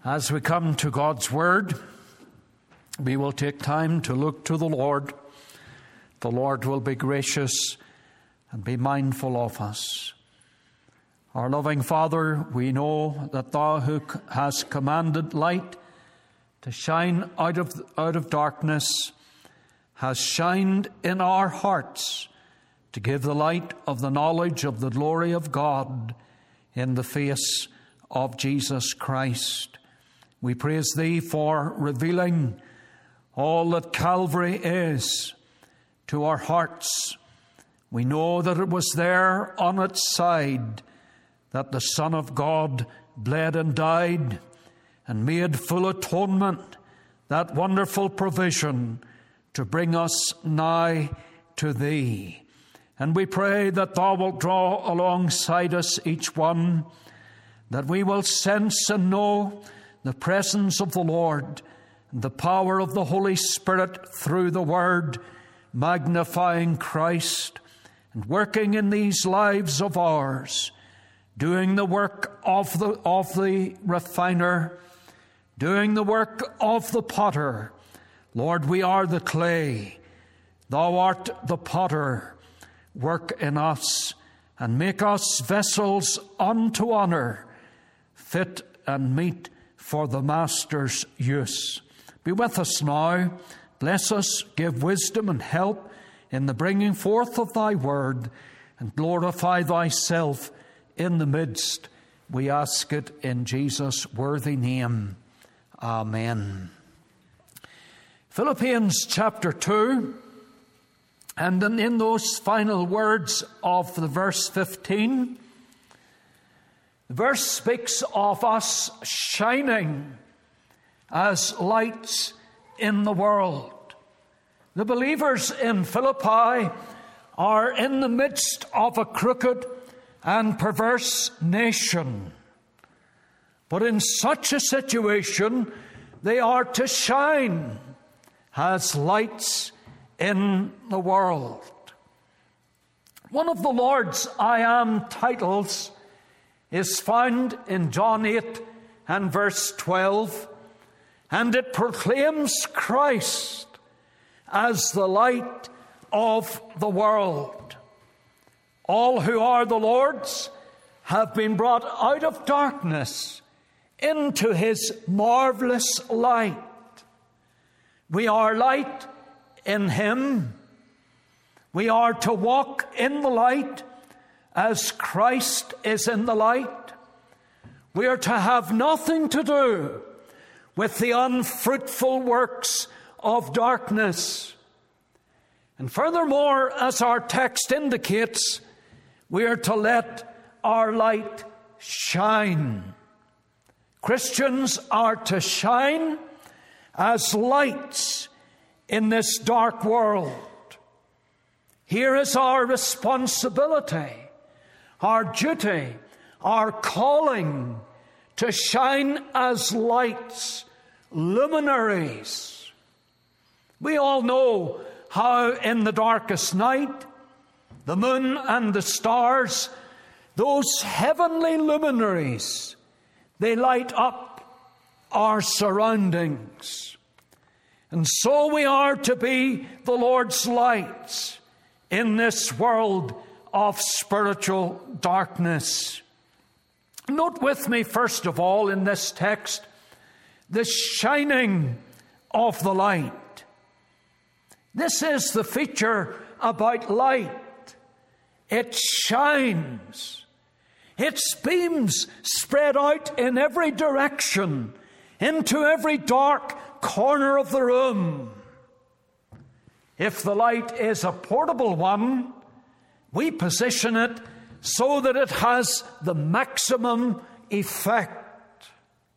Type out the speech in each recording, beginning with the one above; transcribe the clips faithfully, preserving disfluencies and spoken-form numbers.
As we come to God's Word, we will take time to look to the Lord. The Lord will be gracious and be mindful of us. Our loving Father, we know that Thou who hast commanded light to shine out of, out of darkness has shined in our hearts to give the light of the knowledge of the glory of God in the face of Jesus Christ. We praise Thee for revealing all that Calvary is to our hearts. We know that it was there on its side that the Son of God bled and died and made full atonement, that wonderful provision to bring us nigh to Thee. And we pray that Thou wilt draw alongside us each one, that we will sense and know the presence of the Lord and the power of the Holy Spirit through the Word, magnifying Christ and working in these lives of ours, doing the work of the, of the refiner, doing the work of the potter. Lord, we are the clay. Thou art the potter. Work in us and make us vessels unto honor, fit and meet for the Master's use. Be with us now. Bless us, give wisdom and help in the bringing forth of Thy word, and glorify Thyself in the midst. We ask it in Jesus' worthy name. Amen. Philippians chapter two, and in those final words of the verse fifteen, the verse speaks of us shining as lights in the world. The believers in Philippi are in the midst of a crooked and perverse nation. But in such a situation, they are to shine as lights in the world. One of the Lord's I Am titles is found in John eight and verse twelve, and it proclaims Christ as the light of the world. All who are the Lord's have been brought out of darkness into His marvelous light. We are light in Him. We are to walk in the light as Christ is in the light. We are to have nothing to do with the unfruitful works of darkness. And furthermore, as our text indicates, we are to let our light shine. Christians are to shine as lights in this dark world. Here is our responsibility, our duty, our calling to shine as lights, luminaries. We all know how in the darkest night, the moon and the stars, those heavenly luminaries, they light up our surroundings. And so we are to be the Lord's lights in this world of spiritual darkness. Note with me, first of all, in this text, the shining of the light. This is the feature about light. It shines. Its beams spread out in every direction, into every dark corner of the room. If the light is a portable one, we position it so that it has the maximum effect.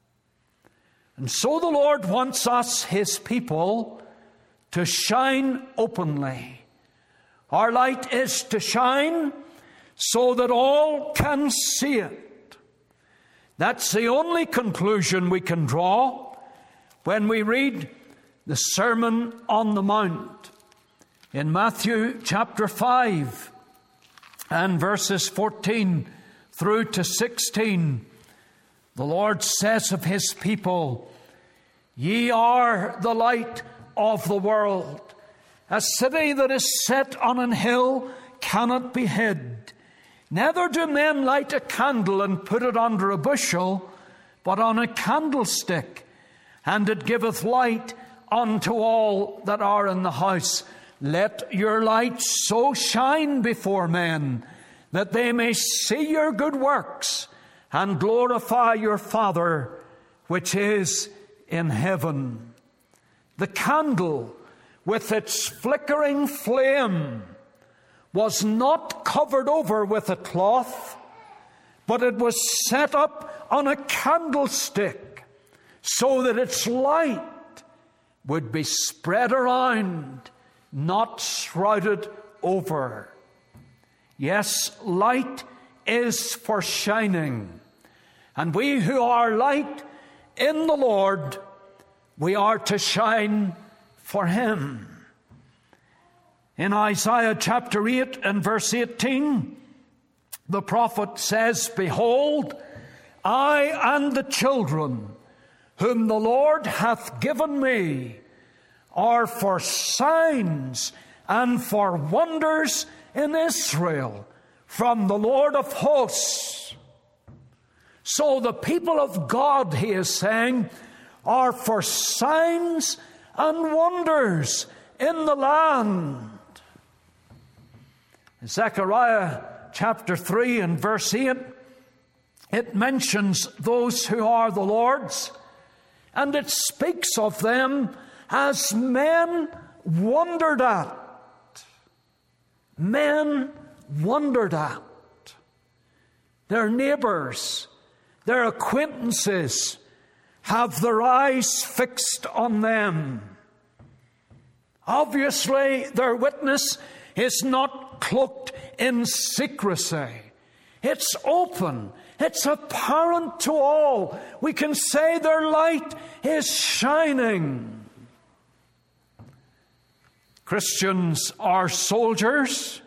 And so the Lord wants us, His people, to shine openly. Our light is to shine so that all can see it. That's the only conclusion we can draw when we read the Sermon on the Mount in Matthew chapter five and verses fourteen through to sixteen. The Lord says of his people, "Ye are the light of the world. A city that is set on an hill cannot be hid. Neither do men light a candle and put it under a bushel, but on a candlestick, and it giveth light unto all that are in the house. Let your light so shine before men, that they may see your good works, and glorify your Father which is in heaven." The candle, with its flickering flame, was not covered over with a cloth, but it was set up on a candlestick, so that its light would be spread around, not shrouded over. Yes, light is for shining. And we who are light in the Lord, we are to shine for Him. In Isaiah chapter eight and verse eighteen, the prophet says, "Behold, I and the children whom the Lord hath given me are for signs and for wonders in Israel from the Lord of hosts." So the people of God, he is saying, are for signs and wonders in the land. In Zechariah chapter three and verse eight, it mentions those who are the Lord's, and it speaks of them as men wondered at. Men wondered at. Their neighbors, their acquaintances, have their eyes fixed on them. Obviously, their witness is not cloaked in secrecy. It's open. It's apparent to all. We can say their light is shining. Christians are soldiers.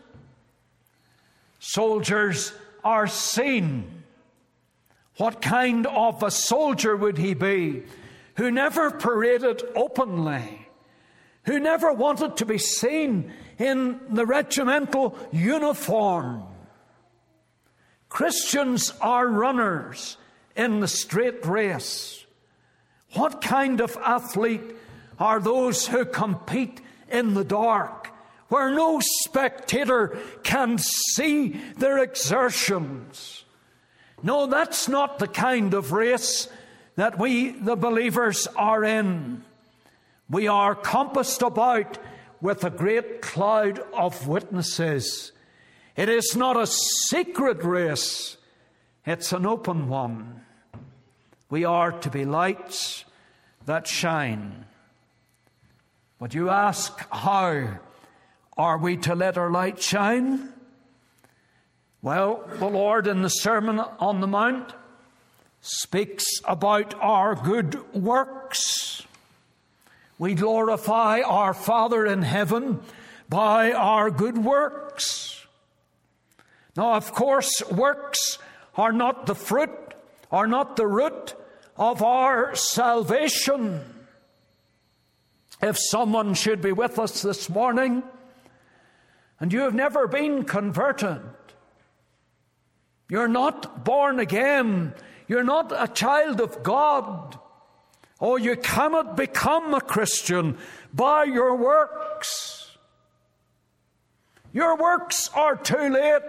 Soldiers are seen. What kind of a soldier would he be who never paraded openly, who never wanted to be seen in the regimental uniform? Christians are runners in the straight race. What kind of athlete are those who compete in the dark, where no spectator can see their exertions? No, that's not the kind of race that we, the believers, are in. We are compassed about with a great cloud of witnesses. It is not a secret race, it's an open one. We are to be lights that shine. But you ask, how are we to let our light shine? Well, the Lord in the Sermon on the Mount speaks about our good works. We glorify our Father in heaven by our good works. Now, of course, works are not the fruit, are not the root of our salvation. If someone should be with us this morning and you have never been converted, you're not born again, you're not a child of God, or you cannot become a Christian by your works. Your works are too late.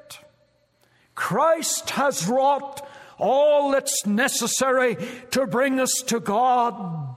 Christ has wrought all that's necessary to bring us to God.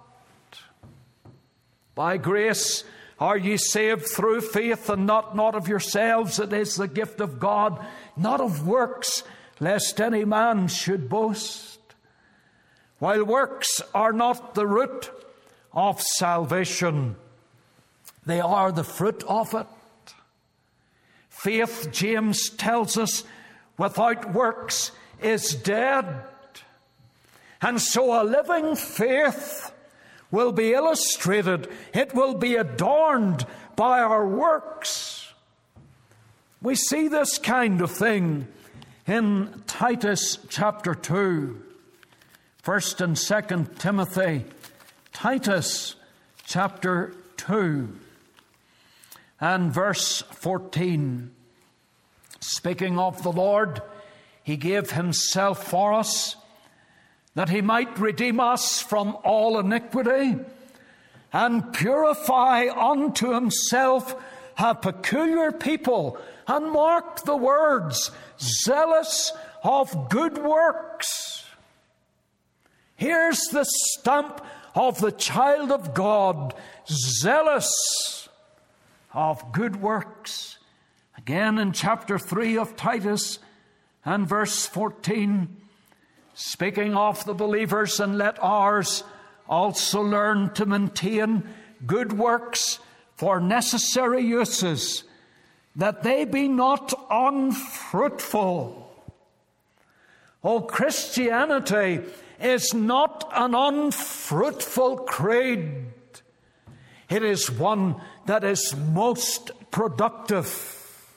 By grace are ye saved through faith, and not, not of yourselves. It is the gift of God, not of works, lest any man should boast. While works are not the root of salvation, they are the fruit of it. Faith, James tells us, without works is dead. And so a living faith will be illustrated. It will be adorned by our works. We see this kind of thing in Titus chapter two. First and Second Timothy, Titus chapter two and verse fourteen. Speaking of the Lord, he gave himself for us, that he might redeem us from all iniquity, and purify unto himself a peculiar people, and mark the words, zealous of good works. Here's the stamp of the child of God, zealous of good works. Again in chapter three of Titus and verse fourteen, speaking of the believers, and let ours also learn to maintain good works for necessary uses, that they be not unfruitful. Oh, Christianity is not an unfruitful creed. It is one that is most productive.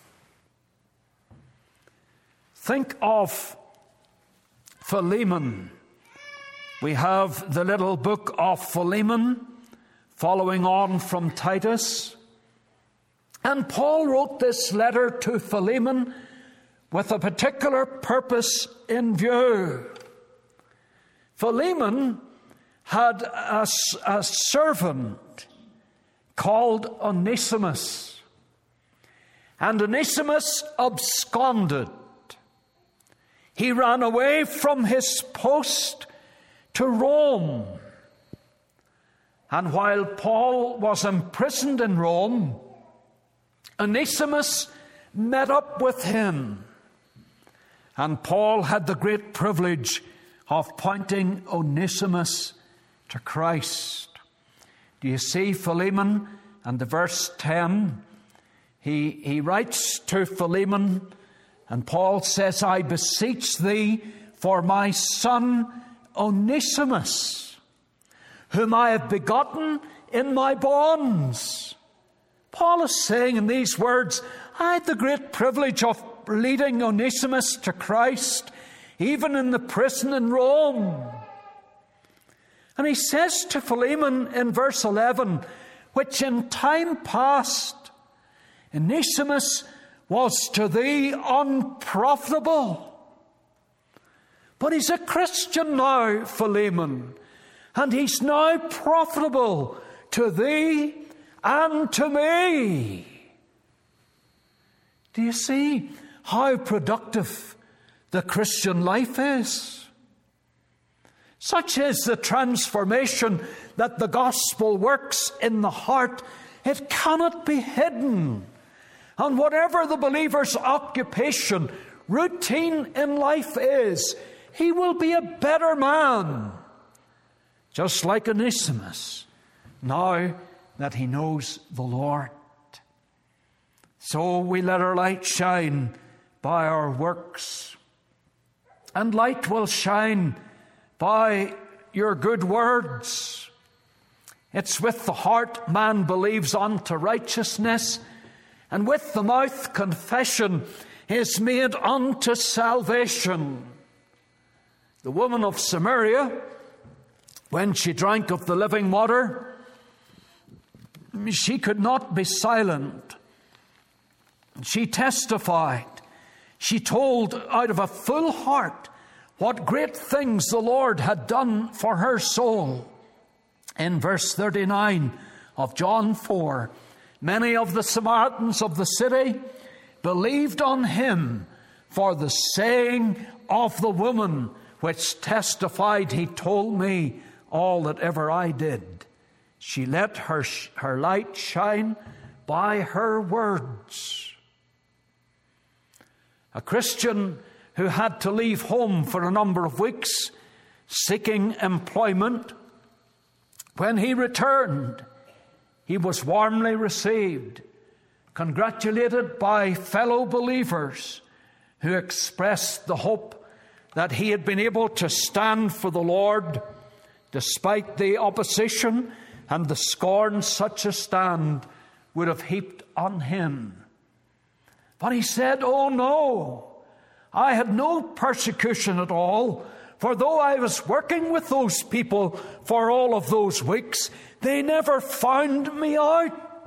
Think of Philemon. We have the little book of Philemon following on from Titus. And Paul wrote this letter to Philemon with a particular purpose in view. Philemon had a, a servant called Onesimus. And Onesimus absconded. He ran away from his post to Rome. And while Paul was imprisoned in Rome, Onesimus met up with him. And Paul had the great privilege of pointing Onesimus to Christ. Do you see Philemon? And the verse ten, he, he writes to Philemon, and Paul says, I beseech thee for my son Onesimus, whom I have begotten in my bonds. Paul is saying in these words, I had the great privilege of leading Onesimus to Christ, even in the prison in Rome. And he says to Philemon in verse eleven, which in time past Onesimus was to thee unprofitable. But he's a Christian now, Philemon, and he's now profitable to thee and to me. Do you see how productive the Christian life is? Such is the transformation that the gospel works in the heart. It cannot be hidden. And whatever the believer's occupation, routine in life is, he will be a better man. Just like Onesimus, now that he knows the Lord. So we let our light shine by our works. And light will shine by your good words. It's with the heart man believes unto righteousness, and with the mouth confession is made unto salvation. The woman of Samaria, when she drank of the living water, she could not be silent. She testified. She told out of a full heart what great things the Lord had done for her soul. In verse thirty-nine of John four, many of the Samaritans of the city believed on him for the saying of the woman, which testified, he told me all that ever I did. She let her, her light shine by her words. A Christian who had to leave home for a number of weeks seeking employment, when he returned, he was warmly received, congratulated by fellow believers who expressed the hope that he had been able to stand for the Lord despite the opposition and the scorn such a stand would have heaped on him. But he said, oh no, I had no persecution at all, For though I was working with those people for all of those weeks, they never found me out.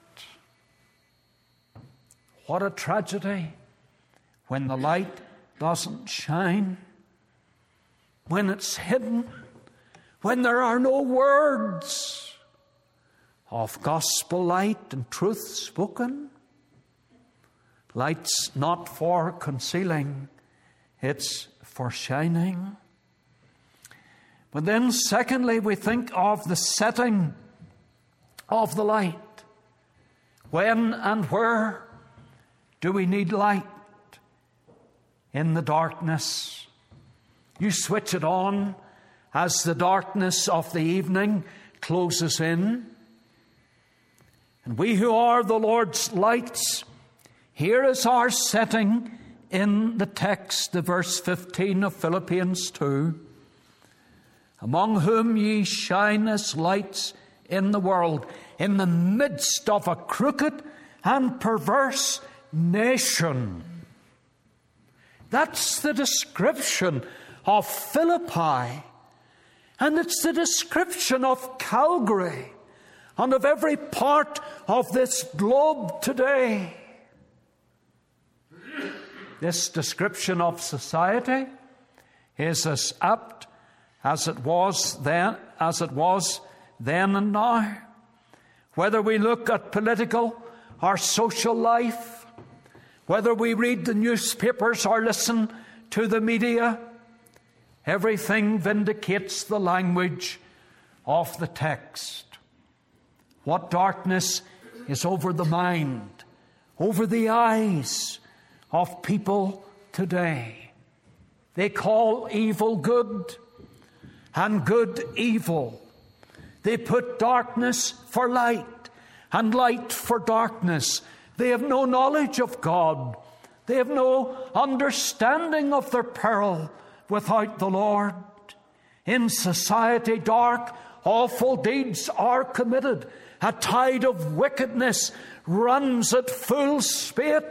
What a tragedy when the light doesn't shine, when it's hidden, when there are no words of gospel light and truth spoken. Light's not for concealing, it's for shining. But then secondly, we think of the setting of the light. When and where do we need light? In the darkness. You switch it on as the darkness of the evening closes in. And we who are the Lord's lights, here is our setting in the text, the verse fifteen of Philippians two. Among whom ye shine as lights in the world, in the midst of a crooked and perverse nation. That's the description of Philippi. And it's the description of Calgary and of every part of this globe today. This description of society is as apt as it was then, as it was then and now. Whether we look at political or social life, whether we read the newspapers or listen to the media, everything vindicates the language of the text. What darkness is over the mind, over the eyes of people today. They call evil good and good evil. They put darkness for light and light for darkness. They have no knowledge of God. They have no understanding of their peril without the Lord. In society, dark, awful deeds are committed. A tide of wickedness runs at full spate.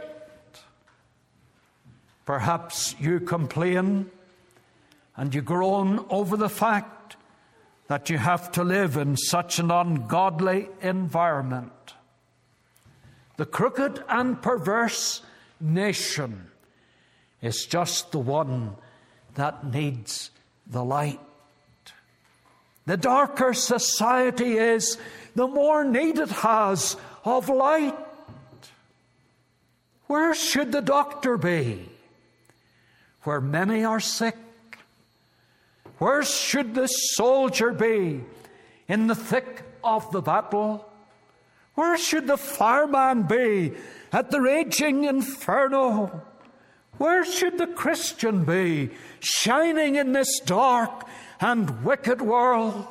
Perhaps you complain and you groan over the fact that you have to live in such an ungodly environment. The crooked and perverse nation is just the one that needs the light. The darker society is, the more need it has of light. Where should the doctor be? Where many are sick. Where should the soldier be? In the thick of the battle. Where should the fireman be? At the raging inferno. Where should the Christian be? Shining in this dark and wicked world.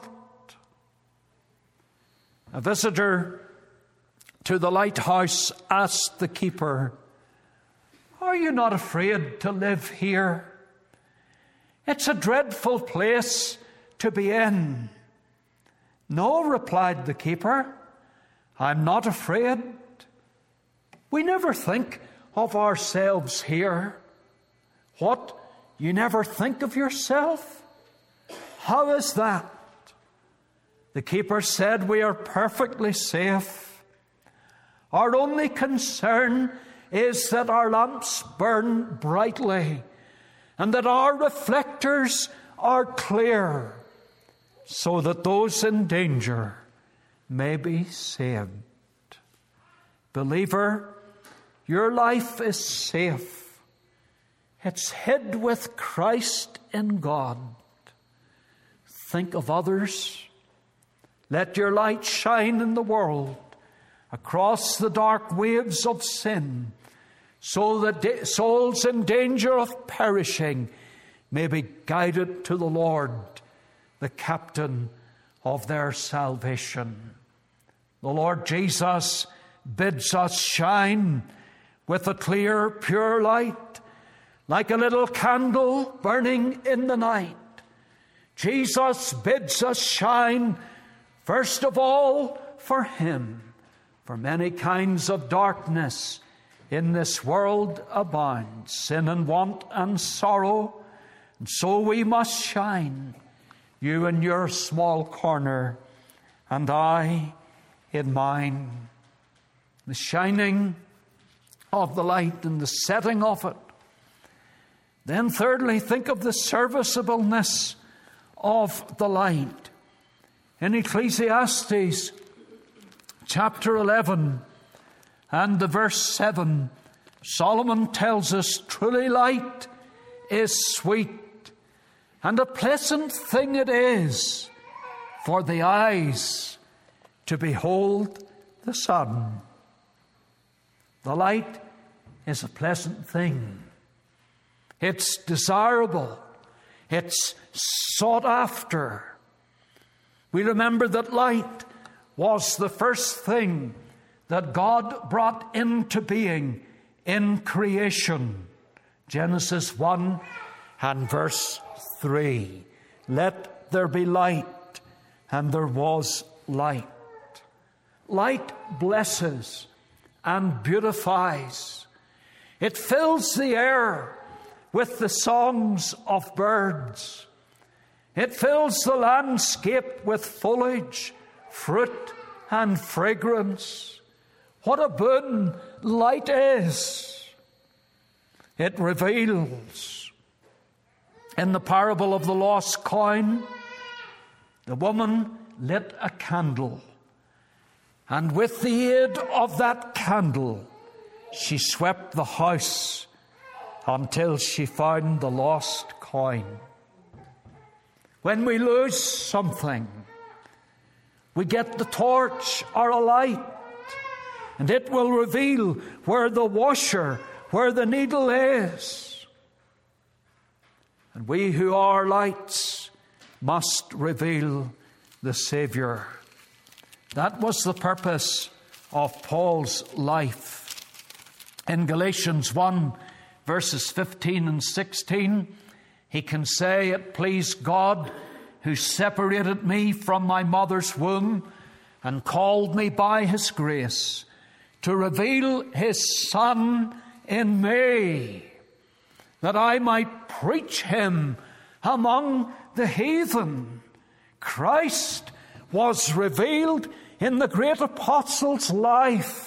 A visitor to the lighthouse asked the keeper, "Are you not afraid to live here? It's a dreadful place to be in." "No," replied the keeper, "I'm not afraid. We never think of ourselves here." "What? You never think of yourself? How is that?" The keeper said, "We are perfectly safe. Our only concern is that our lamps burn brightly and that our reflectors are clear, so that those in danger may be saved." Believer, your life is safe. It's hid with Christ in God. Think of others. Let your light shine in the world across the dark waves of sin, so that souls in danger of perishing may be guided to the Lord, the captain of their salvation. The Lord Jesus bids us shine with a clear, pure light, like a little candle burning in the night. Jesus bids us shine, first of all, for Him. For many kinds of darkness in this world abound. Sin and want and sorrow And so we must shine, you in your small corner, and I in mine. The shining of the light and the setting of it. Then thirdly, think of the serviceableness of the light. In Ecclesiastes chapter eleven and the verse seven, Solomon tells us, truly light is sweet, and a pleasant thing it is for the eyes to behold the sun. The light is a pleasant thing. It's desirable. It's sought after. We remember that light was the first thing that God brought into being in creation. Genesis one and verse three. Let there be light, and there was light. Light blesses and beautifies. It fills the air with the songs of birds. It fills the landscape with foliage, fruit, and fragrance. What a boon light is! It reveals. In the parable of the lost coin, the woman lit a candle, and with the aid of that candle, she swept the house until she found the lost coin. When we lose something, we get the torch or a light, and it will reveal where the washer, where the needle is. And we who are lights must reveal the Savior. That was the purpose of Paul's life. In Galatians one, verses fifteen and sixteen, he can say, it pleased God who separated me from my mother's womb and called me by his grace to reveal his Son in me, that I might preach him among the heathen. Christ was revealed in the great apostle's life.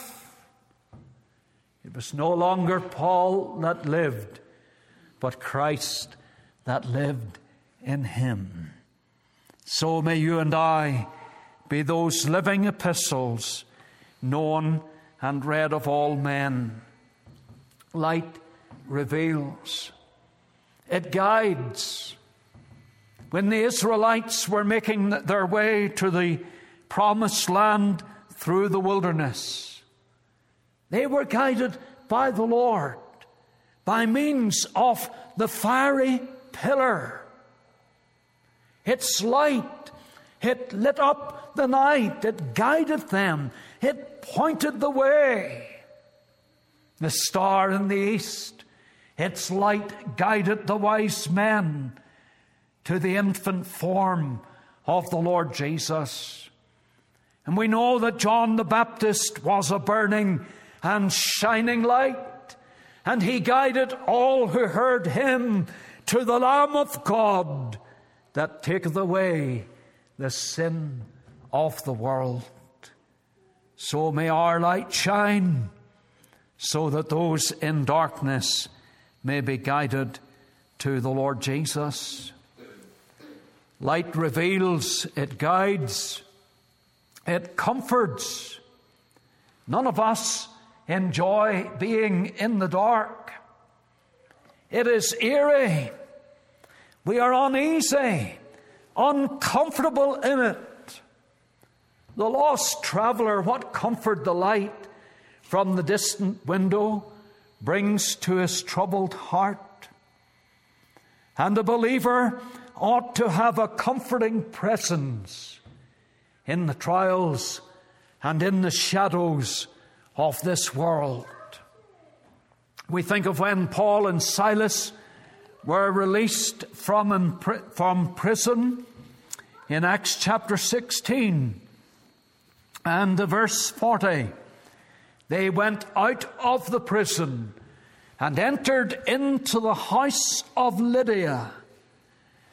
It was no longer Paul that lived, but Christ that lived in him. So may you and I be those living epistles, known and read of all men. Light reveals. It guides. When the Israelites were making their way to the promised land through the wilderness, they were guided by the Lord by means of the fiery pillar. Its light, it lit up the night, it guided them, it pointed the way. The star in the east, its light guided the wise men to the infant form of the Lord Jesus. And we know that John the Baptist was a burning and shining light, and he guided all who heard him to the Lamb of God that taketh away the sin of the world. So may our light shine, so that those in darkness may be guided to the Lord Jesus. Light reveals, it guides, it comforts. None of us enjoy being in the dark. It is eerie. We are uneasy, uncomfortable in it. The lost traveler, what comfort the light from the distant window brings to his troubled heart. And the believer ought to have a comforting presence in the trials and in the shadows of this world. We think of when Paul and Silas were released from, from prison in Acts chapter sixteen and verse forty. They went out of the prison and entered into the house of Lydia,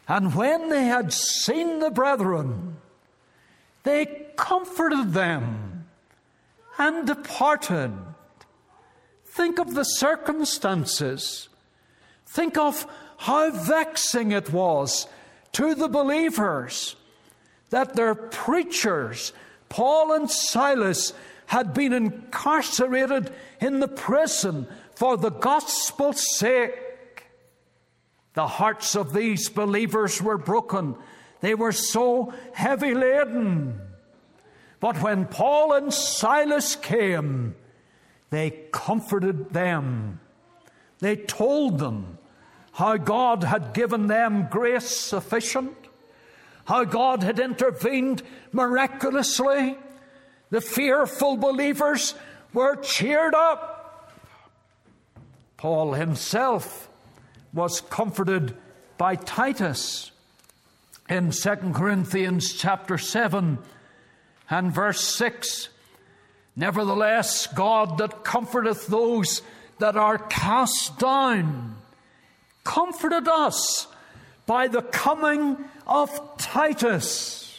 And when they had seen the brethren, they comforted them and departed. Think of the circumstances. Think of how vexing it was to the believers that their preachers, Paul and Silas, had been incarcerated in the prison for the gospel's sake. The hearts of these believers were broken. They were so heavy laden. But when Paul and Silas came, they comforted them. They told them how God had given them grace sufficient, how God had intervened miraculously. The fearful believers were cheered up. Paul himself was comforted by Titus in Second Corinthians chapter seven and verse six. Nevertheless, God that comforteth those that are cast down comforted us by the coming of Titus.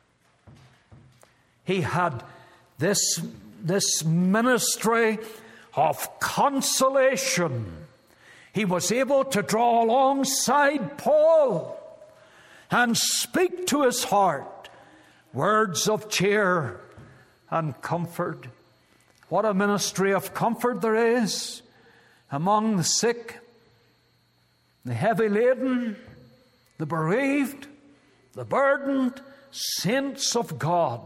He had this, this ministry of consolation. He was able to draw alongside Paul and speak to his heart words of cheer and comfort. What a ministry of comfort there is among the sick, the heavy laden, the bereaved, the burdened saints of God.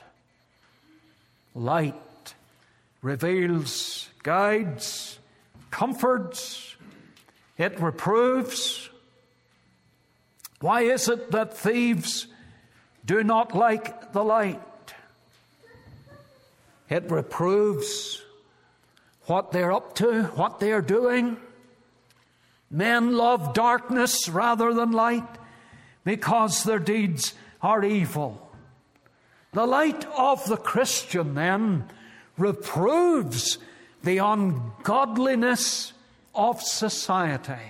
Light reveals, guides, comforts, it reproves. Why is it that thieves do not like the light? It reproves what they're up to, what they're doing. Men love darkness rather than light because their deeds are evil. The light of the Christian, then, reproves the ungodliness of society.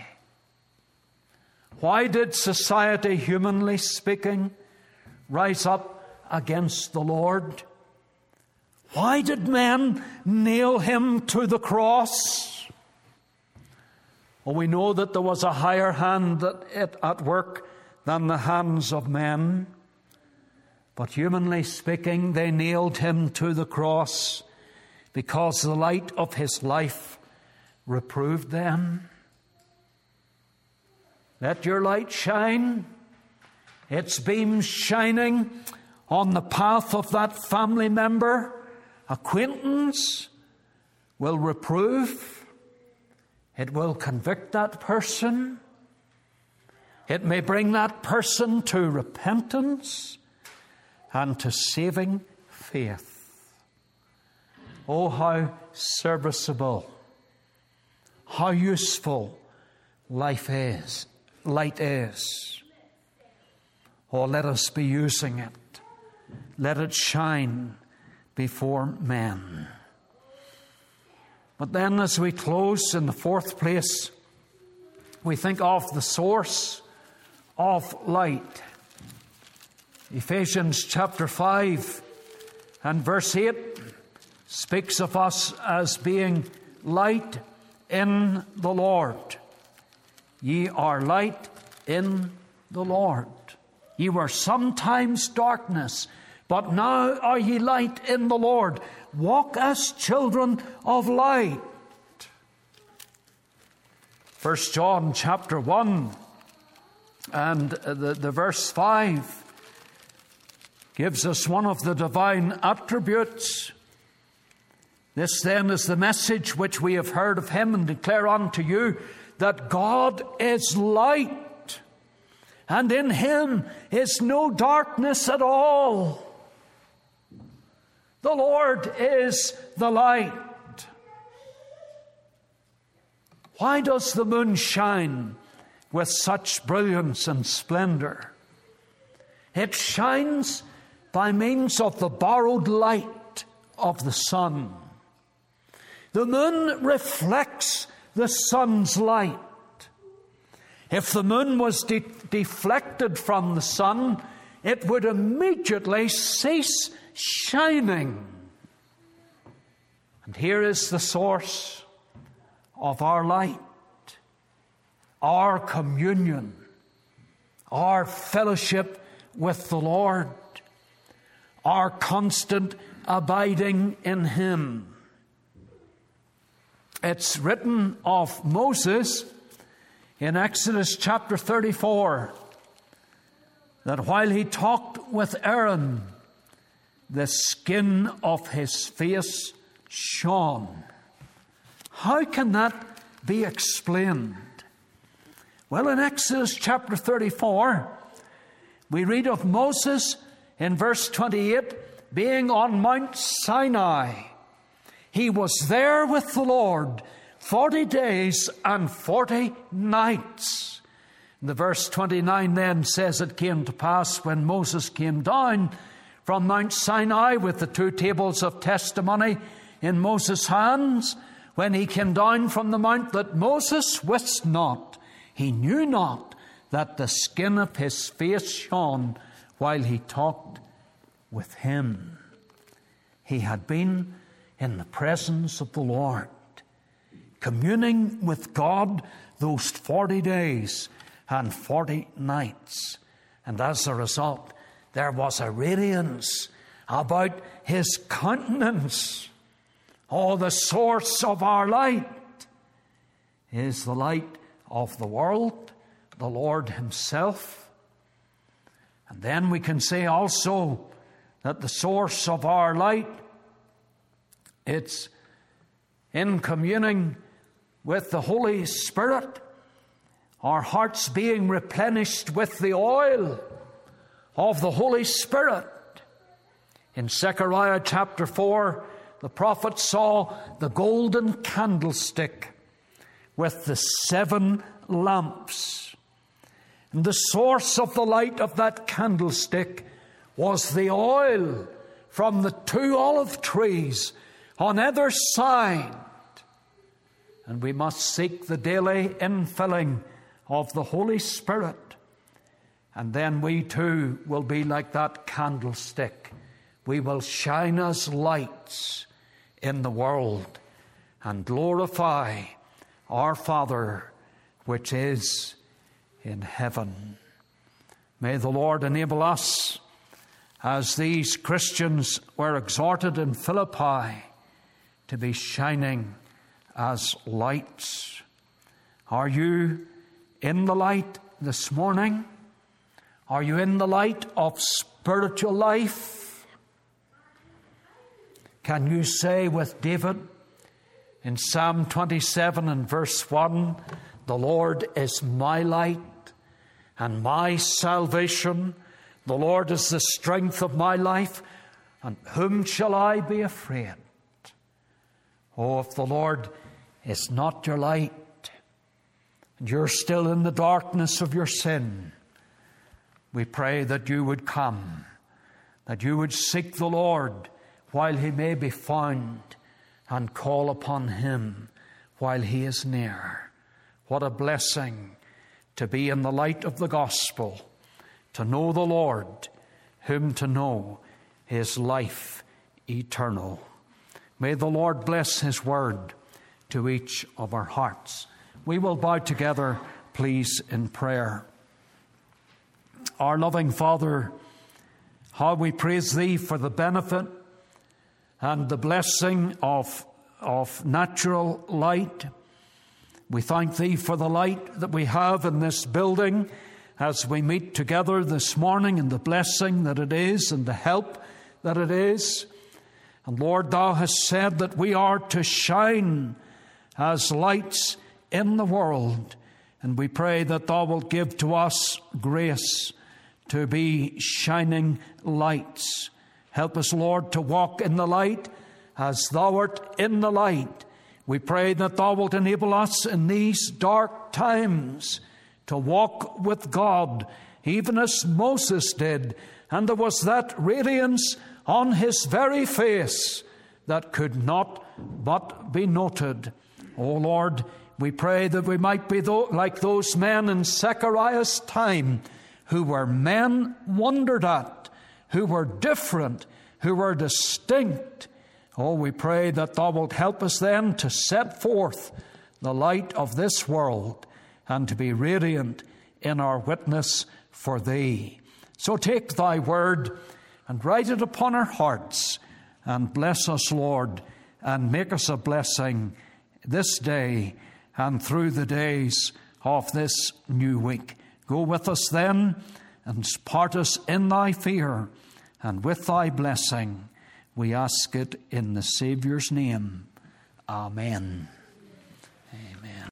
Why did society, humanly speaking, rise up against the Lord? Why did men nail him to the cross? Well, we know that there was a higher hand at work than the hands of men. But humanly speaking, they nailed him to the cross because the light of his life reproved them. Let your light shine. Its beams shining on the path of that family member, acquaintance, will reprove. It will convict that person. It may bring that person to repentance and to saving faith. Oh, how serviceable, how useful life is, light is. Oh, let us be using it. Let it shine before men. But then, as we close, in the fourth place, we think of the source of light. Ephesians chapter five and verse eight speaks of us as being light in the Lord. Ye are light in the Lord. Ye were sometimes darkness, but now are ye light in the Lord. Walk as children of light. First John chapter one and the, the verse five gives us one of the divine attributes. This then is the message which we have heard of him and declare unto you, that God is light, and in him is no darkness at all. The Lord is the light. Why does the moon shine with such brilliance and splendor? It shines by means of the borrowed light of the sun. The moon reflects the sun's light. If the moon was de- deflected from the sun, it would immediately cease shining. And here is the source of our light, our communion, our fellowship with the Lord, our constant abiding in Him. It's written of Moses in Exodus chapter thirty-four that while he talked with Aaron, the skin of his face shone. How can that be explained? Well, in Exodus chapter thirty-four, we read of Moses in verse twenty-eight being on Mount Sinai. He was there with the Lord forty days and forty nights. The verse twenty-nine then says, it came to pass when Moses came down from Mount Sinai with the two tables of testimony in Moses' hands, when he came down from the mount, that Moses wist not, he knew not, that the skin of his face shone while he talked with him. He had been in the presence of the Lord, communing with God those forty days and forty nights. And as a result, there was a radiance about his countenance. Oh, the source of our light is the light of the world, the Lord Himself. And then we can say also that the source of our light, it's in communing with the Holy Spirit, our hearts being replenished with the oil of the Holy Spirit. In Zechariah chapter four, the prophet saw the golden candlestick with the seven lamps. And the source of the light of that candlestick was the oil from the two olive trees on either side. And we must seek the daily infilling of the Holy Spirit. And then we too will be like that candlestick. We will shine as lights in the world and glorify our Father which is in heaven. May the Lord enable us, as these Christians were exhorted in Philippi, to be shining as lights. Are you in the light this morning? Are you in the light of spiritual life? Can you say with David in Psalm twenty-seven and verse one, the Lord is my light and my salvation. The Lord is the strength of my life, and whom shall I be afraid? Oh, if the Lord is not your light, and you're still in the darkness of your sin, we pray that you would come, that you would seek the Lord while He may be found, and call upon Him while He is near. What a blessing to be in the light of the gospel, to know the Lord, whom to know is life eternal. May the Lord bless His word to each of our hearts. We will bow together, please, in prayer. Our loving Father, how we praise Thee for the benefit and the blessing of, of natural light. We thank Thee for the light that we have in this building as we meet together this morning, and the blessing that it is and the help that it is. And Lord, Thou hast said that we are to shine as lights in the world. And we pray that Thou wilt give to us grace to be shining lights. Help us, Lord, to walk in the light as Thou art in the light. We pray that Thou wilt enable us in these dark times to walk with God, even as Moses did. And there was that radiance on his very face that could not but be noted. O Lord, we pray that we might be like those men in Zechariah's time who were men wondered at, who were different, who were distinct. Oh, we pray that thou wilt help us then to set forth the light of this world and to be radiant in our witness for thee. So take thy word and write it upon our hearts, and bless us, Lord, and make us a blessing this day and through the days of this new week. Go with us then, and part us in thy fear and with thy blessing. We ask it in the Saviour's name. Amen.